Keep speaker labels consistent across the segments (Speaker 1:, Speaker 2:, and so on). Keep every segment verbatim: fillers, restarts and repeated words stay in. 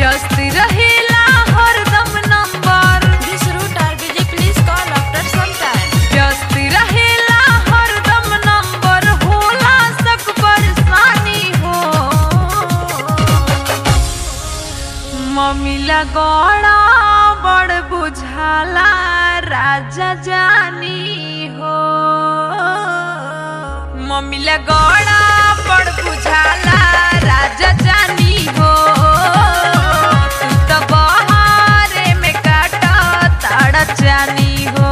Speaker 1: व्यस्त रहेला हरदम number
Speaker 2: This route are busy, please call after some time.
Speaker 1: व्यस्त रहेला हरदम नंबर होला सब परेशानी हो मम्मीला गड़ा बड़ बुझाला राजा जानी हो मम्मीला गड़ा बड़ बुझाला राजा जानी हो तू तो बहारे में काटा ताड़ा जानी हो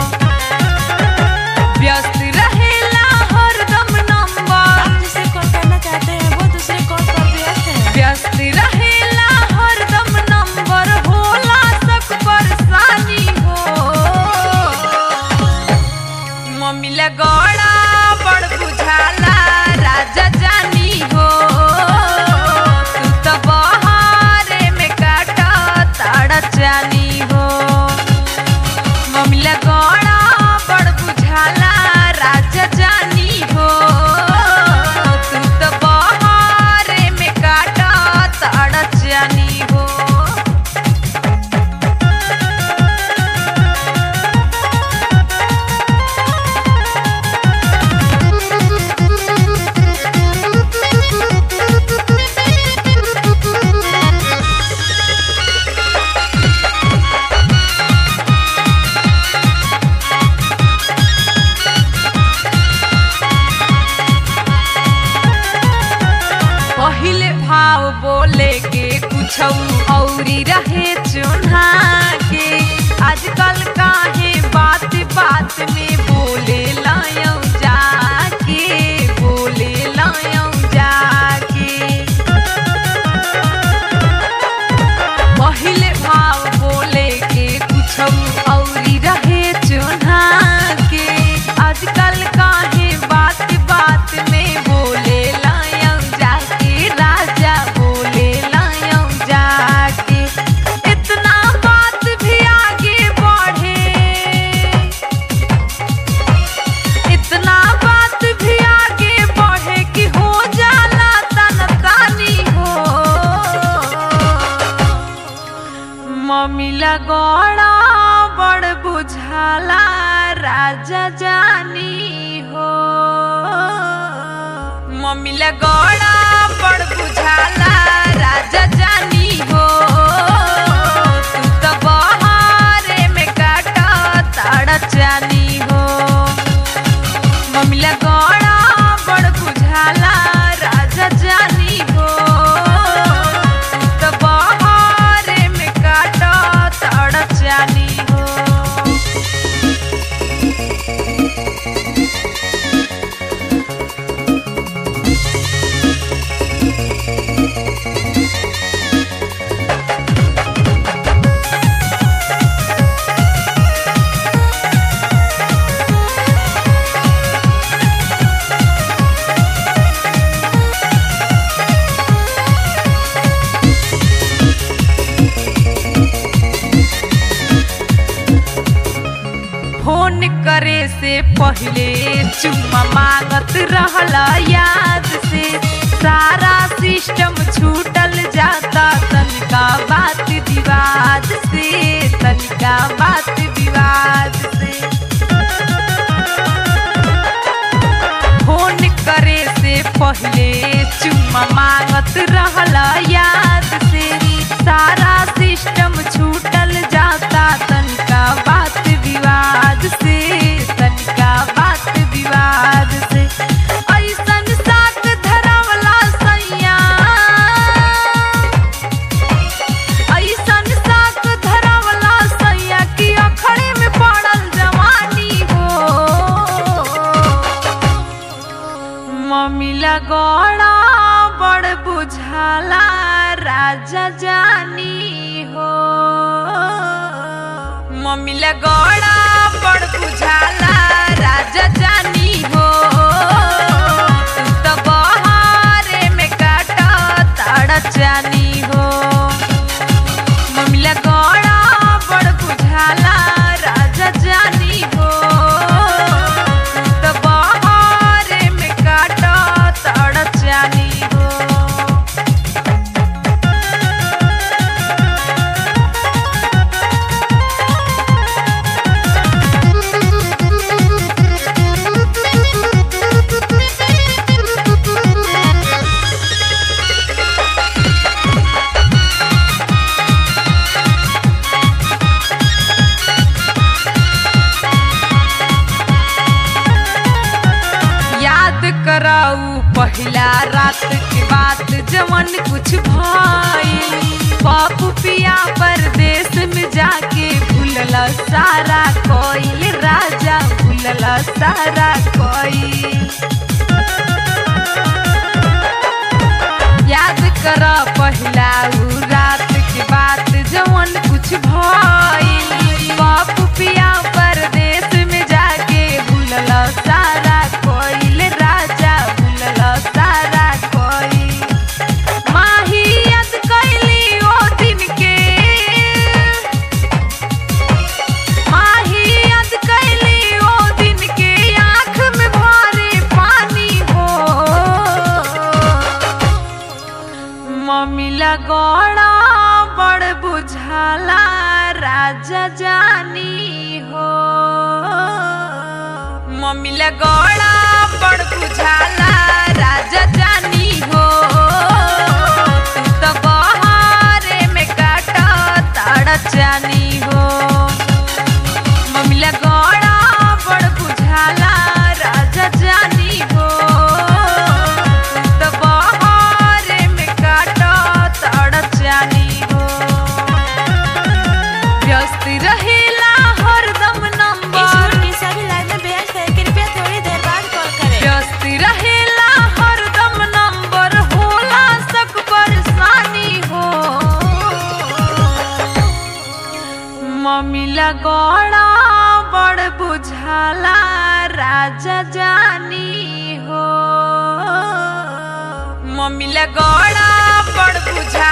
Speaker 1: व्यस्त रहेला हरदम नंबर
Speaker 2: आप जिसे कॉल करना चाहते हैं वो दूसरे कॉल पर व्यस्त है।
Speaker 1: व्यस्त रहेला हरदम नंबर होला सब परेशानी हो मम्मीला गड़ा बड़ बुझाला राजा जानी हो तू तो बहारे में काटा ताड़ा जानी हो मम्मीला गड़ा बड़ बुझाला राजा जानी हो तू तो बहारे में काटा ताड़ा जानी हो पहिले भाव बोले के कुछ औरी रहे चुन्हा के आजकल काहे बात बात में बोले लायौ जाके बोले लायौ जाके पहिले भाव बोले के कुछ औरी रहे चुन्हा के आजकल काहे बात बात में बोले लायौ जाके राजा बोले लायौ जाके इतना बात भी आगे बढ़े इतना बात भी आगे बढ़े कि हो जाला तनतानी हो मम्मीला गड़ा बड़ बुझाला राजा जानी हो मम्मीला गड़ा बड़ बुझाला राजा जानी हो तू तो बहारे में काटा ताड़ा जानी हो मम्मीला गड़ा बड़ बुझाला राजा जानी हो तू तो बहारे में काटा ताड़ा जानी हो फोन करे से पहले चुम्मा मांगत रहला याद से सारा सिस्टम छूटल जाता तनिका बात विवाद से तनिका बात विवाद से फोन करे से पहले चुम्मा मांगत रहला याद से सारा सिस्टम छूटल जाता तनिका बात विवाद से तनिका बात विवाद से ऐसन साथ धरावला सैया ऐसन साथ धरावला सैया कि अखड़े में पड़ल जवानी हो मम्मीला गड़ा बड़ बुझाला राजा जानी हो मम्मीला गड़ा बड़ बुझाला राजा जानी हो तू तो बहारे में काटा ताड़ा जानी हो मम्मीला गड़ा बड़ बुझाला राजा जानी हो तू तो बहारे में काटा ताड़ा जानी हो रात के बात जवन कुछ भइल बापू पिया परदेश में जाके भूलला सारा कोई राजा भूलला सारा कोई। याद कर पहिला उ रात के बात जवन कुछ भइल बापू पिया परदेश में जाके भूलला सारा कोई राजा भूलला सारा कोई। माही याद कैली ओ दिन के माही याद कैली ओ दिन के आँख में भरे पानी हो। मम्मी लगोड़ा बड़ बुझाला राजा जानी हो। मम्मी लगोड़ा बड़ बुझाला राजा जानी हो। तू तो बहारे में काटा ताड़ा जानी हो। मम्मी लगोड़ा बड़ बुझाला राजा जानी हो। तू तो बहारे में काटा ताड़ा जानी हो। व्यस्त रहेला हरदम नंबर
Speaker 2: ईश्वर की सभी लाइन में व्यस्त है, कृपया थोड़ी देर बाद कॉल करें।
Speaker 1: व्यस्त रहेला हरदम नंबर होला सक परेशानी हो। मम्मी लगोड़ा बड़ बुझाला राजा जानी हो। मम्मी लगोड़ा बड़ बुझाला